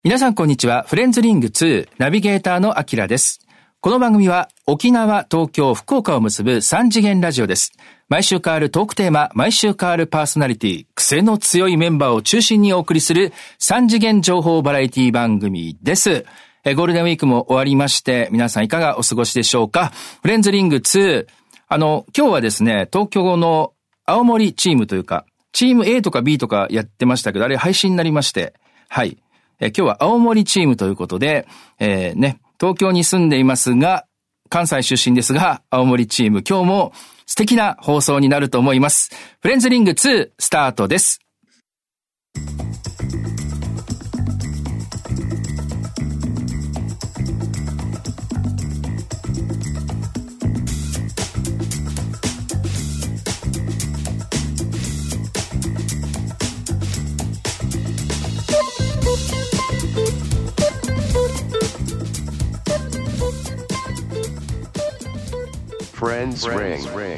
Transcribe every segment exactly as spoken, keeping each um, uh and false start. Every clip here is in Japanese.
皆さんこんにちは。フレンズリングツーナビゲーターのアキラです。この番組は沖縄、東京、福岡を結ぶさん次元ラジオです。毎週変わるトークテーマ、毎週変わるパーソナリティ、癖の強いメンバーを中心にお送りするさん次元情報バラエティ番組です。えゴールデンウィークも終わりまして、皆さんいかがお過ごしでしょうか。フレンズリングツー、あの、今日はですね、東京の青森チームというか、チーム A とか B とかやってましたけど、あれ配信になりまして、はい。え今日は青森チームということで、えー、ね、東京に住んでいますが、関西出身ですが、青森チーム、今日も素敵な放送になると思います。フレンズリングツースタートです。 Friends Ring。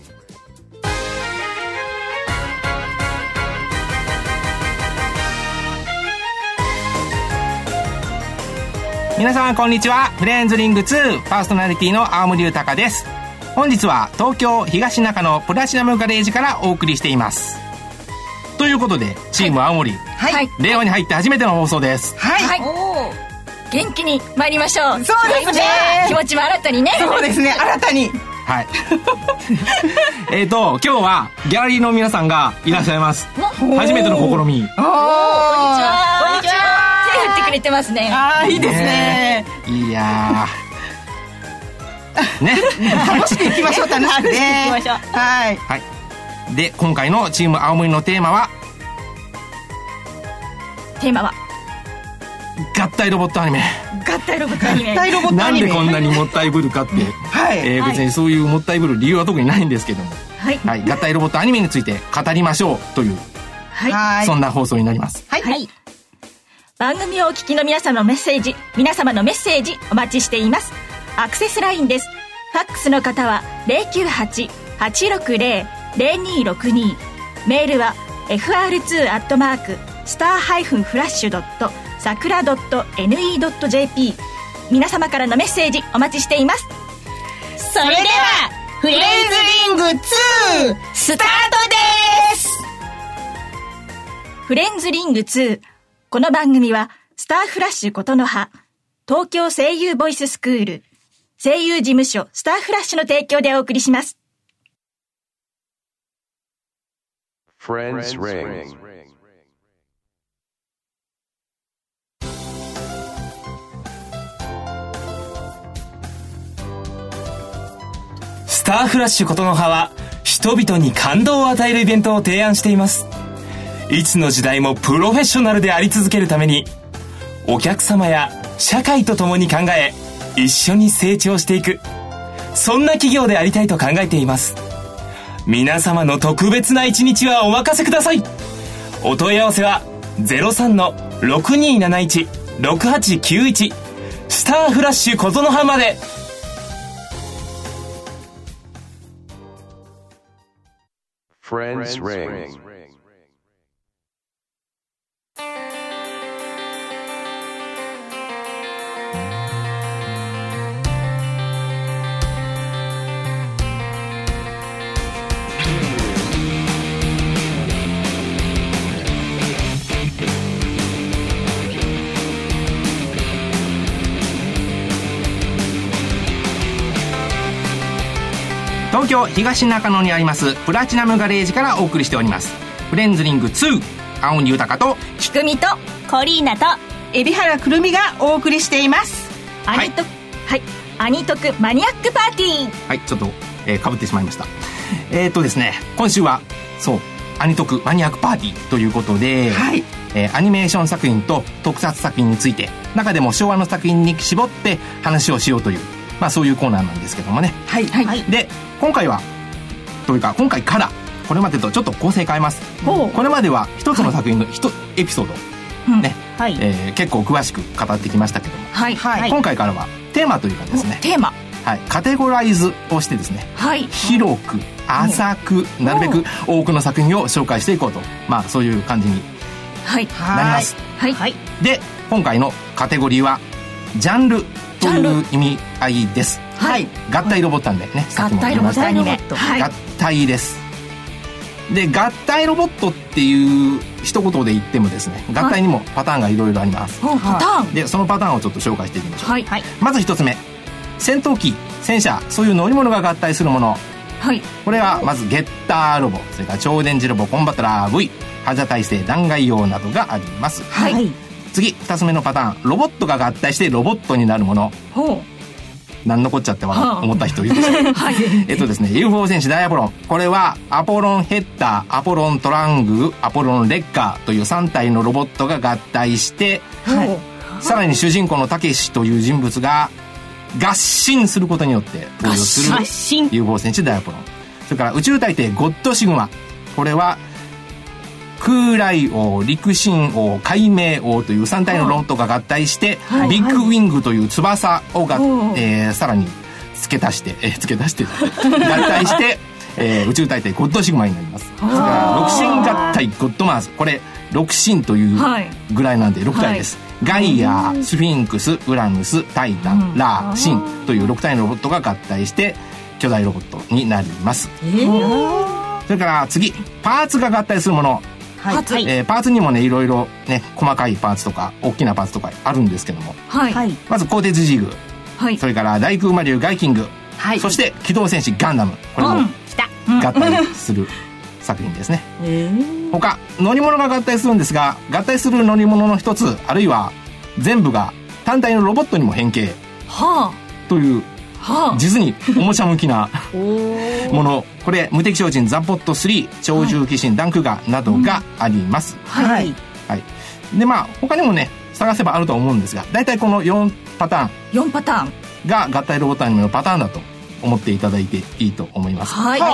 皆さんこんにちは。フレンズリングツーパーソナリティの青森豊です。本日は東京東中野プラチナムガレージからお送りしています。ということでチーム青森、はい、令和に入って初めての放送です。 はい、はい、お元気に参りましょう。 そうですね、 気持ちも新たにね。 そうですね、新たに。 はい。えっと今日はギャラリーの皆さんがいらっしゃいます。初めての試み。おー、こんにちは。こんにちは。手振ってくれてますね。 ああ、いいですね。 いやーね、 楽しくいきましょう。楽しくね。 楽しくいきましょう。 はい。 はい。で今回のチーム青森のテーマはテーマは合体ロボットアニメ。 合体ロボットアニメ。 合体ロボットアニメ。 なんでこんなにもったいぶるかって、 はい、 えー、別にそういうもったいぶる理由は特にないんですけども、はい、はい、合体ロボットアニメについて語りましょうという、はい、そんな放送になります。 はい、はい、番組をお聞きの皆様のメッセージ皆様のメッセージお待ちしています。アクセスラインです。ファックスの方は ゼロきゅうはち はちろくゼロ ゼロにろくに、メールは エフアールツー アットマークスターハイフンフラッシュドットさくら .ne.jp、 皆様からのメッセージお待ちしています。 それではフレンズリングツースタートです。 フレンズリングツー、この番組はスターフラッシュ琴の葉、東京声優ボイススクール、声優事務所スターフラッシュの提供でお送りします。 Friends Ring。 スターフラッシュ琴の葉は人々に感動を与えるイベントを提案しています。いつの時代もプロフェッショナルであり続けるために、お客様や社会と共に考え一緒に成長していく、そんな企業でありたいと考えています。皆様の特別な一日はお任せください。お問い合わせは ゼロさん の ろくにーなないち ろくはちきゅういち スターフラッシュ琴の葉まで。 Friends Ring。 東京東中野にありますプラチナムガレージからお送りしておりますフレンズリングツー、青鬼豊とひくみとコリーナと海老原くるみがお送りしています。 アニトク、はい、アニトクマニアックパーティー。 はい、ちょっと、えー、かぶってしまいました。えー、っとですね今週はそうアニトクマニアックパーティーということで、はい、えー、アニメーション作品と特撮作品について、中でも昭和の作品に絞って話をしようという、まあそういうコーナーなんですけどもね。 はい、はい、 で今回はというか今回からこれまでとちょっと構成変えます。これまでは一つの作品の一エピソード、はい、ね、はい、えー、結構詳しく語ってきましたけども、はいはい、今回からはテーマというかですね、 テーマ、 はい、カテゴライズをしてですね、はい、広く浅くなるべく多くの作品を紹介していこうと、まあそういう感じになります。はい、はい、で今回のカテゴリーはジャンルという意味合いです。 はい。 合体ロボットなんでね、さっきも言いました。 合体ロボット、はい、 合体です。で、合体ロボットっていう一言で言ってもですね、合体にもパターンがいろいろあります。 はい、パターン。 で、そのパターンをちょっと紹介していきましょう。 はい。 まず一つ目、戦闘機、戦車、そういう乗り物が合体するもの。 はい。 これはまずゲッターロボ、それから超電磁ロボ、コンバトラー V、ハザ耐性、弾劾用などがあります。 はい。 次、二つ目のパターン、ロボットが合体してロボットになるもの。 ほう。 何のこっちゃっては思った人いるでしょう。はい。えっとですね、ユーフォー 戦士大アポロン。これはアポロンヘッダー、アポロントラング、アポロンレッカーというさん体のロボットが合体して、はい、さらに主人公のたけしという人物が合心することによって登場する ユーフォー 戦士大アポロン。それから宇宙大帝ゴッドシグマ。これは空来王、陸神王、海明王というさん体のロボットが合体して、はい、ビッグウィングという翼をが、はいえー、さらに付け足して、えー、付け足して合体して、えー、宇宙大帝ゴッドシグマになります。それから六神合体ゴッドマーズ。これ六神というぐらいなんでろく体です。はい、ガイア、スフィンクス、ウラヌス、タイタン、ラー、神というろく体のロボットが合体して巨大ロボットになります。えー、それから次、パーツが合体するもの。はいえー、パーツにもねいろいろね細かいパーツとか大きなパーツとかあるんですけども、はい、まず鋼鉄ジグ、はい、それから大空魔竜ガイキング、はい、そして機動戦士ガンダム。これも合体する作品ですね。他乗り物が合体するんですが、合体する乗り物の一つあるいは全部が単体のロボットにも変形、はあ、というはあ、実におもちゃ向きなもの。これ無敵超人ザポットスリー、超重機神ダンクガなどがあります。はい、はい、でまあ他にもね探せばあると思うんですが、だいたいこのよんパターンよんパターンが合体ロボットアニメのパターンだと思っていただいていいと思います。はい、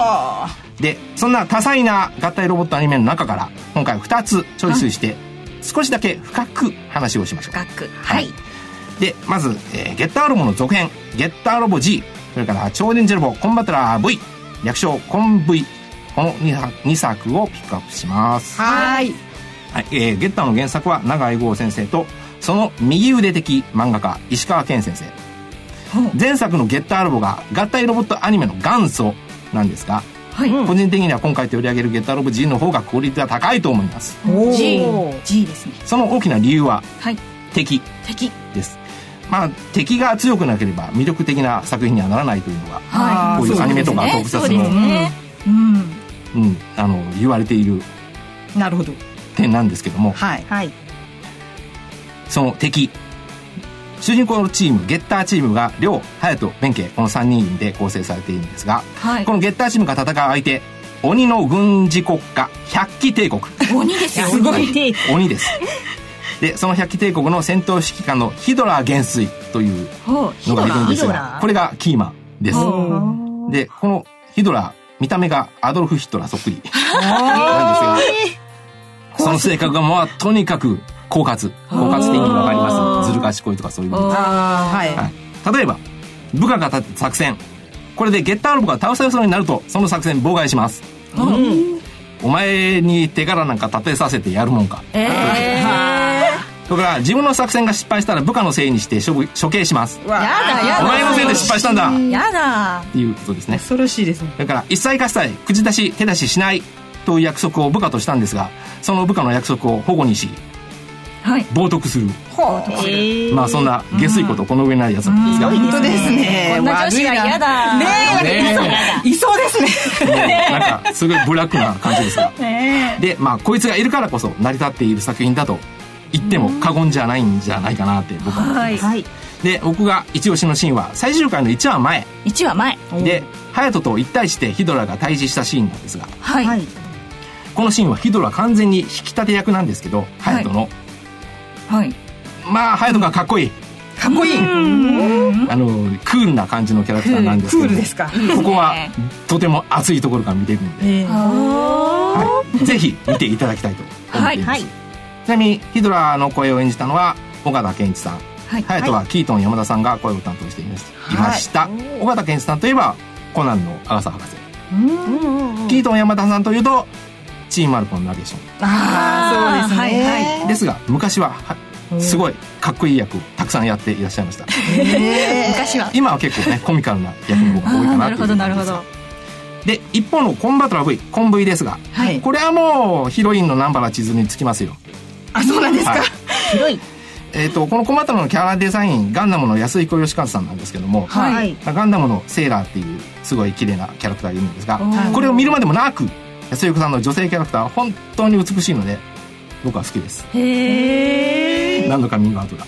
でそんな多彩な合体ロボットアニメの中から今回ふたつチョイスして少しだけ深く話をしましょう。深く、はい、はいでまず、えー、ゲッターロボの続編ゲッターロボ G、 それから超電磁ロボコンバトラー V、 略称コン V、 この 2, 2作をピックアップします。はい、はいえー、ゲッターの原作は永井豪先生とその右腕的漫画家石川健先生。前作のゲッターロボが合体ロボットアニメの元祖なんですが、はい、個人的には今回取り上げるゲッターロボ G の方がクオリティが高いと思います。 G, G ですね。 その大きな理由は、はい、敵敵です。まあ、敵が強くなければ魅力的な作品にはならないというのが、はい、こういうアニメとか特撮の、ねうんうん、あの言われているなるほど点なんですけども、はいはい、その敵主人公のチームゲッターチームが亮、隼人、弁慶このさんにんで構成されているんですが、はい、このゲッターチームが戦う相手鬼の軍事国家百鬼帝国。 鬼ですよ。すごい鬼ですでその百鬼帝国の戦闘指揮官のヒドラ元帥というのがいるんですが、これがキーマンです。でこのヒドラ見た目がアドルフ・ヒトラーそっくりなんですが、その性格がまあとにかく狡猾狡猾的に分かります。ずる賢いとかそういうの、はいはい、例えば部下が立てた作戦、これでゲッターロボが倒されそうになるとその作戦妨害します。うんお前に手柄なんか立てさせてやるもんか、えーそれから自分の作戦が失敗したら部下のせいにして 処, 処刑します。やだやだお前のせいで失敗したんだやだっていうことですね。 恐ろしいですね。 だから一切合切口出し手出ししないという約束を部下としたんですが、その部下の約束を反故にし、はい、冒涜する、はあ、まあそんな下水ことこの上ないやつなんですが、 本当ですね。こんな女子が嫌だねえいそうですねなんかすごいブラックな感じですがでまあこいつがいるからこそ成り立っている作品だと言っても過言じゃないんじゃないかなって僕は思います、はい、で僕が一押しのシーンは最終回のいちわまえいちわまえで隼人と一対してヒドラが対峙したシーンなんですが、はい、このシーンはヒドラ完全に引き立て役なんですけど隼人の、はい、まあ隼人がかっこいいかっこいいあのクールな感じのキャラクターなんですけど、 クールですか。 ここはとても熱いところから見ているので、はい、ぜひ見ていただきたいと思っています、はいはい、ちなみにヒドラの声を演じたのは岡田健一さん、隼人、はい、はキートン山田さんが声を担当していました、はい、岡田健一さんといえばコナンのアガサ博士、うんキートン山田さんというとチームアルコのナビゲーション、ああそうですね、はいはい、ですが昔はすごいかっこいい役をたくさんやっていらっしゃいました。 昔は。 今は結構ねコミカルな役の方が多いかなという感じです。なるほどなるほど。で一方のコンバトラー V コン V ですが、はい、これはもうヒロインの南原千鶴につきますよ。 あ、そうなんですか。 はい、 ヒロイン。 えー、とこのコンバトラーのキャラデザインガンダムの安彦義和さんなんですけども、はい、ガンダムのセーラーっていうすごい綺麗なキャラクターがいるんですが、これを見るまでもなく安彦さんの女性キャラクターは本当に美しいので僕は好きです。 へー。 何度かミングアウトだ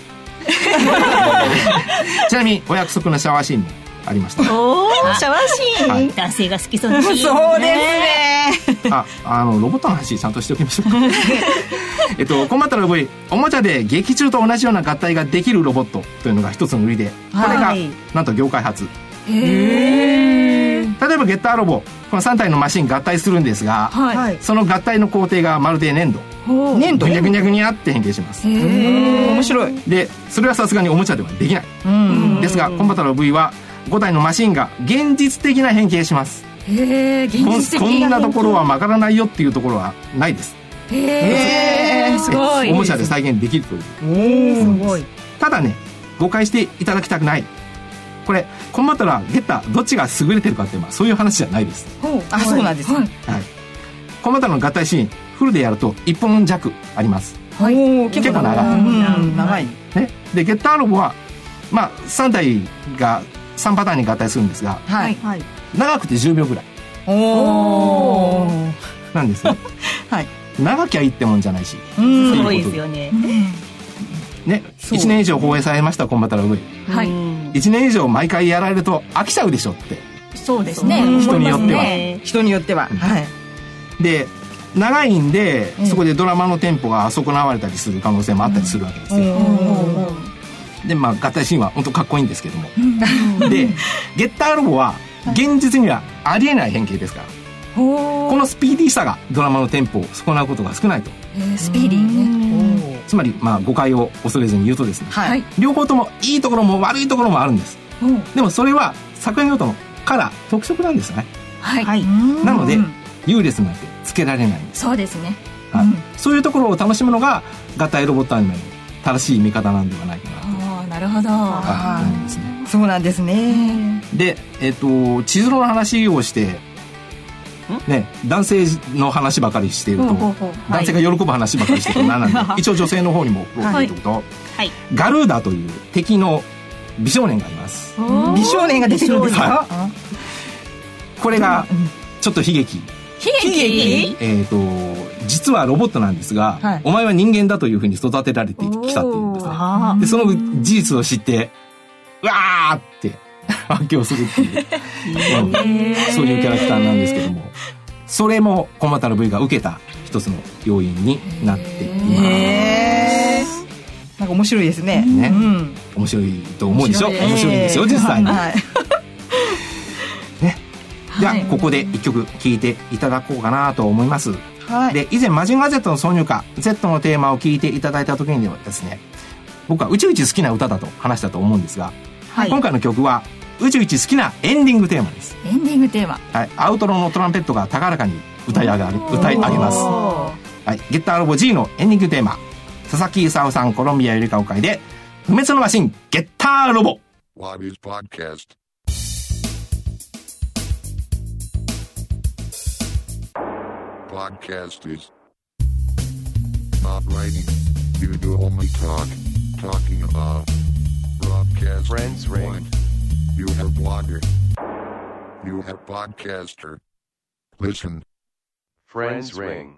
ちなみにお約束のシャワーシーンもありました。 おー、シャワーシーン、はい、 男性が好きそうなシーン。 そうですね。 あ、あのロボットの話ちゃんとしておきましょうかえっとコンバトラー V おもちゃで劇中と同じような合体ができるロボットというのが一つの売りで、これが、はい、なんと業界初。 へー。 例えばゲッターロボこのさん体のマシン合体するんですが、はい、その合体の工程がまるで粘土粘土ぐにゃぐにゃぐにゃって変形します。 へー、面白い。 でそれはさすがにおもちゃではできない。うんですがコンバトラー V はご体のマシンが現実的な変形します。 へー、現実的な変形。 こんなところは曲がらないよっていうところはないです。 へー、すごい。 おもちゃで再現できるという。 おー、すごい。 ただね誤解していただきたくない、これコンバトラーゲッターどっちが優れてるかっていうのはそういう話じゃないです。 あ、そうなんです、はい、 はい、コンバトラーの合体シーンフルでやるといっぷん弱あります。 はい、 結構長い、 うん、長い、 ね、でゲッターロボは、まあ、さん体がさんパターンに合体するんですが、はい、長くてじゅうびょうぐらいおーなんですねはい、長きゃいいってもんじゃないし、 うん、すごいですよね、 ね、いちねん以上放映されましたコンバトラー V、はい、いちねん以上毎回やられると飽きちゃうでしょって。 そうですね、 人によっては、 ね、人によっては、うん、はい、 で長いんで、うん、そこでドラマのテンポが損なわれたりする可能性もあったりするわけですよ、うん、でまあ合体シーンは本当かっこいいんですけども、うん、でゲッターロボは現実にはありえない変形ですから、このスピーディーさがドラマのテンポを損なうことが少ないと。 スピーディーね。 つまり、まあ、誤解を恐れずに言うとですね、はい、両方ともいいところも悪いところもあるんです。でもそれは作品ごとのカラー特色なんですね。 はい、 なので優劣なんてつけられないんです。 そうですね、 はい、うん、そういうところを楽しむのが合体ロボットアニメの正しい見方なんではないかなと。 あ、なるほど、 はい、思うんですね。 そうなんですね。 で、えっと千鶴の話をしてね、男性の話ばかりしていると、男性が喜ぶ話ばかりしていると何なんで、はい、一応女性の方にも振ろうということ、はいはい、ガルーダという敵の美少年がいます。 美少年が出てるんですか、はい、 これがちょっと悲劇。 悲劇、 えーと実はロボットなんですが、はい、お前は人間だというふうに育てられてきたっていうんですね。でその事実を知ってうわーって発狂するっていう、うん、そういうキャラクターなんですけども、それもコンバトラー V が受けた一つの要因になっています。 なんか面白いですね。 ね、うん、面白いと思うでしょ。面白いんですよ実際に、はいね、じゃあここで一曲聴いていただこうかなと思います。はい、で以前マジンガー Z の挿入歌 Z のテーマを聴いていただいた時にはですね、僕は宇宙一好きな歌だと話したと思うんですが、はい、今回の曲は宇宙一好きなエンディングテーマです。 エンディングテーマ、 はい、アウトロのトランペットが高らかに歌い上がる歌い上げます。はい、ゲッターロボ G のエンディングテーマ、佐々木勲さんコロンビアよりかお会で不滅のマシンゲッターロボ。 What is podcast? Podcast is not writing. You do only talk. Talking about broadcast. Friends ring. You have blogger. You have podcaster. Listen. Friends ring.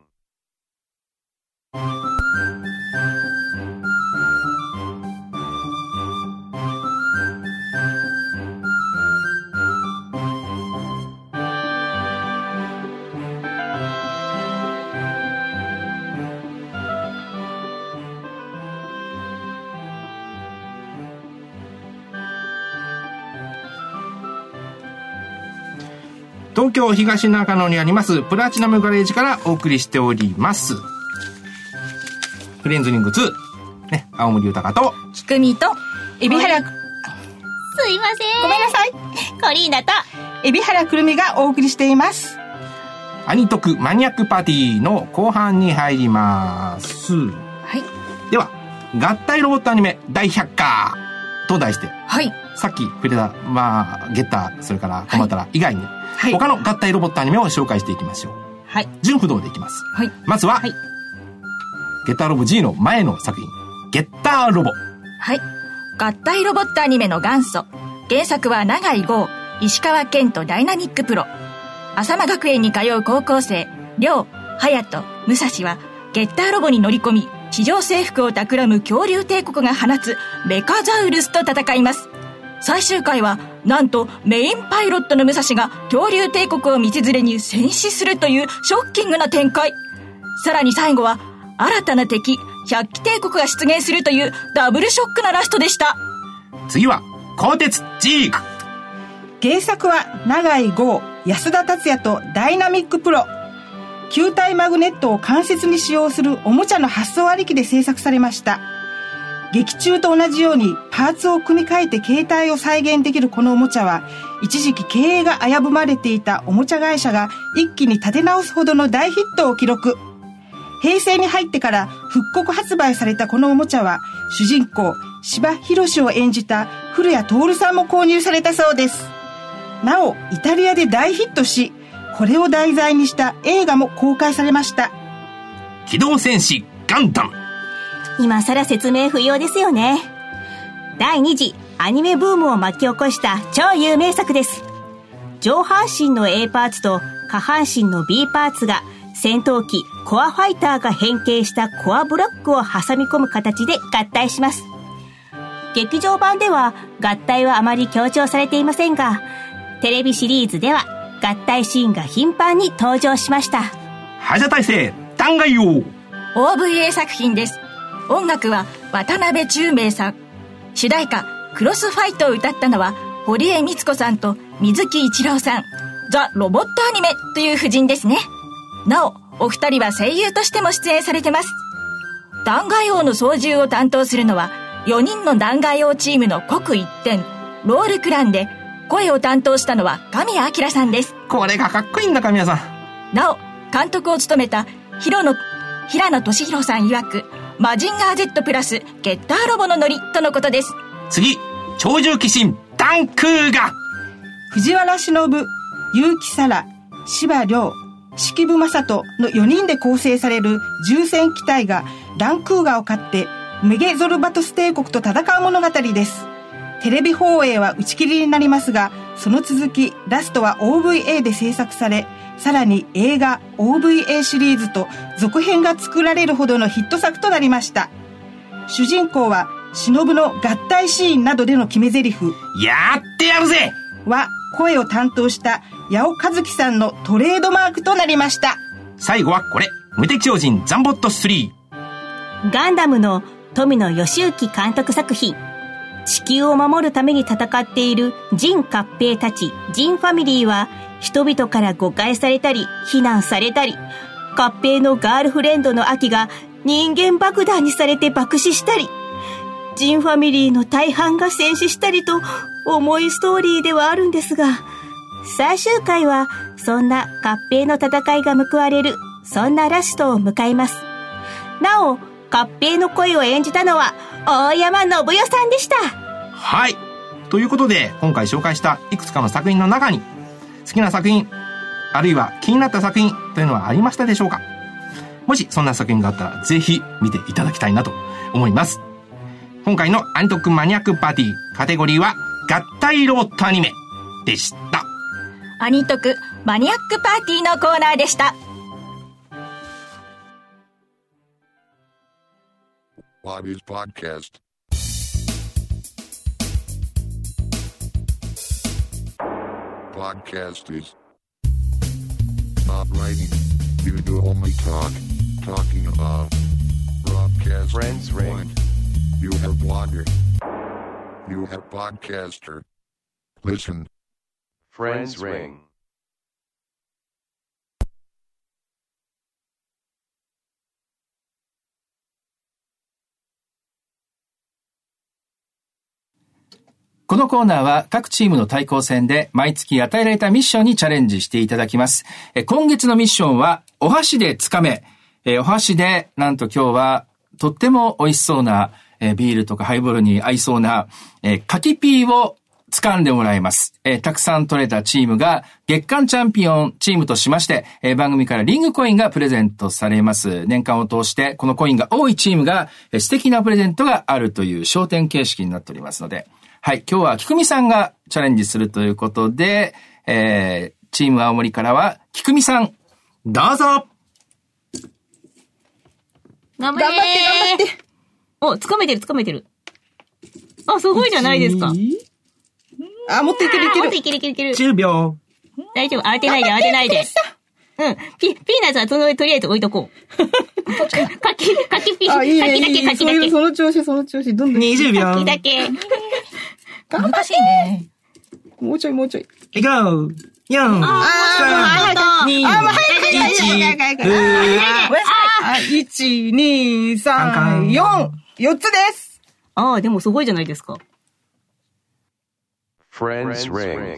東京東中野にありますプラチナムガレージからお送りしておりますフレンズリングツー、ね、青森豊とひくみと海老原、 すいません、 ごめんなさい、 コリーナと海老原くるみがお送りしています。 アニトクマニアックパーティーの後半に入ります。はい、では合体ロボットアニメ大百科と題して、 はい。 さっき触れた、まあ、ゲッター、それからコマタラ以外に、 はい、 他の合体ロボットアニメを紹介していきましょう。 はい。 順不動でいきます。 はい。 まずは、はい、ゲッターロボ G の前の作品、ゲッターロボ。 はい。合体ロボットアニメの元祖。原作は永井豪、石川健とダイナミックプロ。浅間学園に通う高校生、亮、隼人、武蔵は、ゲッターロボに乗り込み、地上征服を企む恐竜帝国が放つメカザウルスと戦います。最終回はなんとメインパイロットの武蔵が恐竜帝国を道連れに戦死するというショッキングな展開。さらに最後は新たな敵百鬼帝国が出現するというダブルショックなラストでした。 次は鋼鉄ジーク。 原作は永井豪、安田達也とダイナミックプロ。球体マグネットを関節に使用するおもちゃの発想ありきで制作されました。劇中と同じようにパーツを組み替えて形態を再現できるこのおもちゃは、一時期経営が危ぶまれていたおもちゃ会社が一気に立て直すほどの大ヒットを記録。平成に入ってから復刻発売されたこのおもちゃは、主人公柴博を演じた古谷徹さんも購入されたそうです。なおイタリアで大ヒットし、これを題材にした映画も公開されました。 機動戦士ガンダム。 今更説明不要ですよね。だいに次アニメブームを巻き起こした超有名作です。上半身の A パーツと下半身の B パーツが戦闘機コアファイターが変形したコアブロックを挟み込む形で合体します。劇場版では合体はあまり強調されていませんが、テレビシリーズでは合体シーンが頻繁に登場しました。 覇者大聖弾劾王。 オーブイエー 作品です。音楽は渡辺宙明さん。主題歌クロスファイトを歌ったのは堀江光子さんと水木一郎さん。ザ・ロボットアニメという布陣ですね。なおお二人は声優としても出演されてます。弾劾王の操縦を担当するのはよにんの弾劾王チームの刻一点ロールクランで、声を担当したのは神谷明さんです。 これがかっこいいんだ神谷さん。 なお監督を務めた平野平野俊弘さん曰く、マジンガー Z プラスゲッターロボのノリとのことです。 次、超獣騎士ダンクーガ。 藤原忍、結城沙羅、柴亮、式部正人のよにんで構成される重戦機体がダンクーガを勝ってメゲゾルバトス帝国と戦う物語です。テレビ放映は打ち切りになりますが、その続きラストは オーブイエー で制作され、さらに映画 オーブイエー シリーズと続編が作られるほどのヒット作となりました。主人公は忍の合体シーンなどでの決め台詞やってやるぜは声を担当した八尾和樹さんのトレードマークとなりました。 最後はこれ、無敵超人ザンボットスリー。ガンダムの富野義行監督作品。地球を守るために戦っているジン合兵たちジンファミリーは、人々から誤解されたり非難されたり、合兵のガールフレンドのアキが人間爆弾にされて爆死したり、ジンファミリーの大半が戦死したりと重いストーリーではあるんですが、最終回はそんな合兵の戦いが報われる、そんなラストを迎えます。なお合兵の声を演じたのは大山信代さんでした。 はい、ということで今回紹介したいくつかの作品の中に好きな作品、あるいは気になった作品というのはありましたでしょうか。もしそんな作品があったらぜひ見ていただきたいなと思います。今回のアニトックマニアックパーティー、カテゴリーは合体ロボットアニメでした。 アニトクマニアックパーティーのコーナーでした。 What is podcast? Podcast is not writing. You do only talk. Talking about broadcast. Friends ring. You have blogger. You have podcaster. Listen. Friends ring. このコーナーは各チームの対抗戦で毎月与えられたミッションにチャレンジしていただきます。え今月のミッションはお箸でつかめ。えお箸でなんと今日はとっても美味しそうなえー、ビールとかハイボールに合いそうな、えー、柿ピーを掴んでもらいます。えー、たくさん取れたチームが月間チャンピオンチームとしまして、えー、番組からリングコインがプレゼントされます。年間を通してこのコインが多いチームが、えー、素敵なプレゼントがあるという商店形式になっておりますので、はい、今日は菊美さんがチャレンジするということで、えー、チーム青森からは菊美さん、どうぞ。 頑張れー。頑張って頑張って。お、掴めてる掴めてる。あ、すごいじゃないですか。 あ、もっといけるいける。 もっといけるいけるいける。 じゅうびょう。 大丈夫。当てないで当てないで。うん。ピ、ピーナッツはその上とりあえず置いとこう。かき、かきピー。 あ、いいね。 かきだけかきだけ。 その調子その調子。どんどん。 にじゅうびょう。 かきだけ。 難しいね。 もうちょいもうちょい。 いこう。よん、さん、に、いち、 あ、いち、に、さん、よん。よっつです。 ああ、でもすごいじゃないですか。 Friends Ring。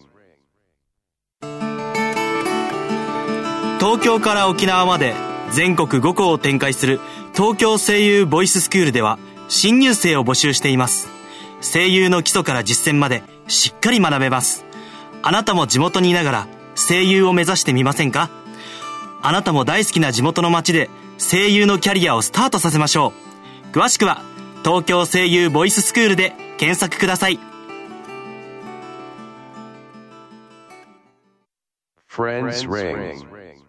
東京から沖縄まで全国ご校を展開する東京声優ボイススクールでは新入生を募集しています。声優の基礎から実践までしっかり学べます。あなたも地元にいながら声優を目指してみませんか？あなたも大好きな地元の街で声優のキャリアをスタートさせましょう。詳しくは東京声優ボイススクールで検索ください。 Friends Ring。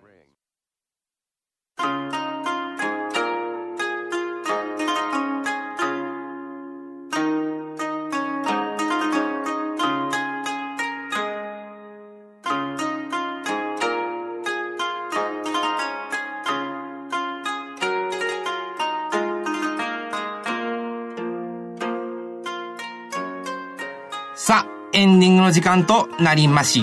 さあ、エンディングの時間となりました。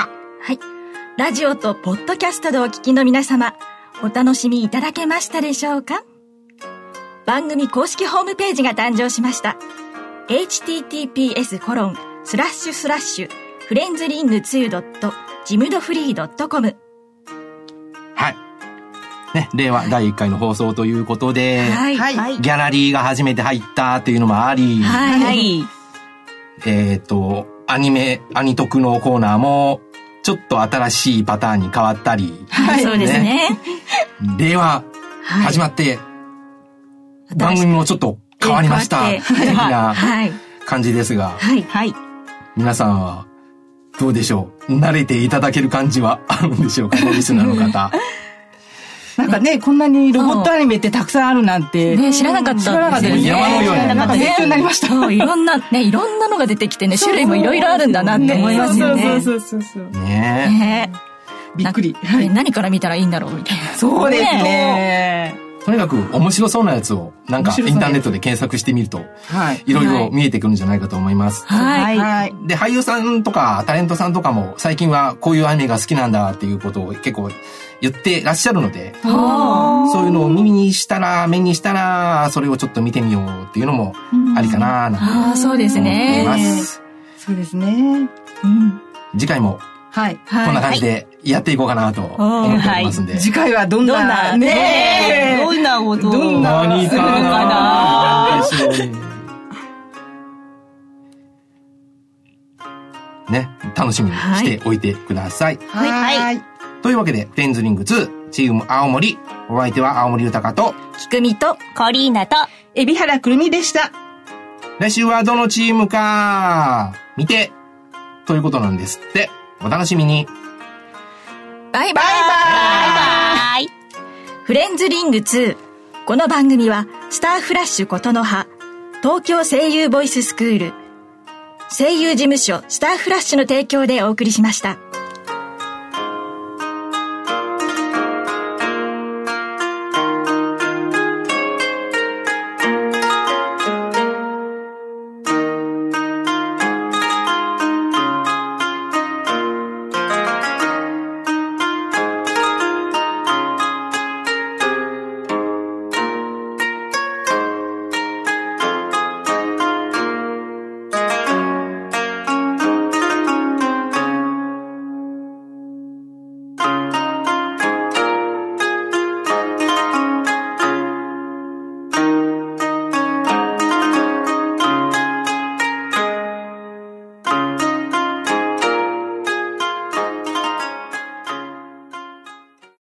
はい。ラジオとポッドキャストでお聞きの皆様、お楽しみいただけましたでしょうか？番組公式ホームページが誕生しました。エイチティーティーピーエスコロンスラッシュスラッシュフレンズリングツードットジムドフリードットコム。 はい。ね、令和だいいっかいの放送ということで、 はい。はい。 ギャラリーが初めて入ったっていうのもあり、 はい。はい。 えっと、アニメ、アニトクのコーナーも、ちょっと新しいパターンに変わったり。 はい、そうですね。 令和、始まって、番組もちょっと変わりました。的な感じですが。 はい、はい。 皆さんは、どうでしょう？慣れていただける感じはあるんでしょうか？リスナーの方。 なんかね、こんなにロボットアニメってたくさんあるなんて。 ね、知らなかった。 知らなかったですね。 山のように。 なんか勉強になりました。 そう、いろんな、ね、いろんなのが出てきてね、種類もいろいろあるんだなって思いますよね。 そうそうそうそう。 ねえ。 びっくり。 何から見たらいいんだろうみたいな。 そうですね。 とにかく面白そうなやつを、なんかインターネットで検索してみると、はい。いろいろ見えてくるんじゃないかと思います。 はい。はい。 で、俳優さんとかタレントさんとかも、最近はこういうアニメが好きなんだっていうことを結構、言ってらっしゃるので、そういうのを耳にしたら、目にしたら、それをちょっと見てみようっていうのもありかな、なんてそうですね。 思います。 そうですね。 うん、次回も、 はい。 こんな感じでやっていこうかなと思っておりますんで。 次回はどんな、 どんな、ねどんなことをどんな何かなね、楽しみにしておいてください。 はい。はい。 というわけで、フレンズリングツー、チーム青森、お相手は青森豊と、 きくみと、 コリーナと、 海老原くるみでした。 来週はどのチームか、見て、ということなんですって。お楽しみに。 バイバイ。 バイバイ。 フレンズリングツー。この番組は、スターフラッシュことの葉、東京声優ボイススクール、声優事務所スターフラッシュの提供でお送りしました。